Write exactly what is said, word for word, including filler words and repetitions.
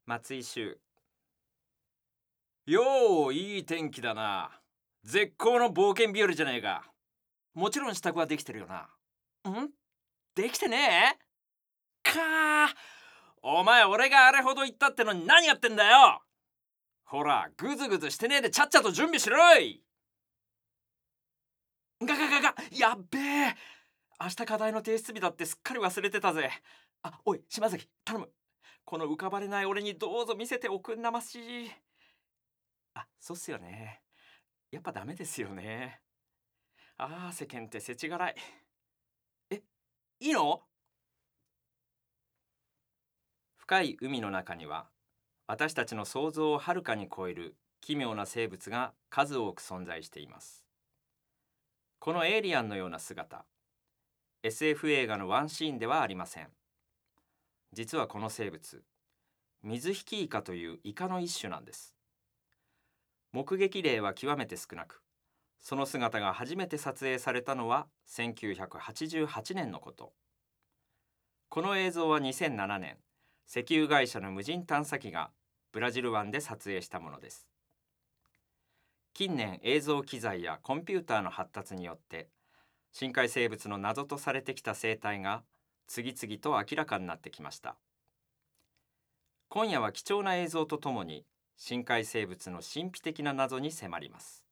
松井秀。よう、いい天気だな。絶好の冒険日和じゃねえか。もちろん支度はできてるよな。んできてねえかー。お前、俺があれほど言ったってのに何やってんだよ。ほら、ぐずぐずしてねえでちゃっちゃと準備しろい。ががががやっべえ。明日課題の提出日だってすっかり忘れてたぜ。あ、おい島崎頼む。この浮かばれない俺にどうぞ見せておくんなまし。あ、そうっすよね。やっぱダメですよね。ああ、世間って世知辛い。え、いいの？深い海の中には私たちの想像をはるかに超える奇妙な生物が数多く存在しています。このエイリアンのような姿、エスエフ 映画のワンシーンではありません。実はこの生物、水引きイカというイカの一種なんです。目撃例は極めて少なく、その姿が初めて撮影されたのはせんきゅうひゃくはちじゅうはちねんのこと。この映像はにせんななねん、石油会社の無人探査機がブラジル湾で撮影したものです。近年、映像機材やコンピューターの発達によって深海生物の謎とされてきた生態が次々と明らかになってきました。今夜は貴重な映像とともに深海生物の神秘的な謎に迫ります。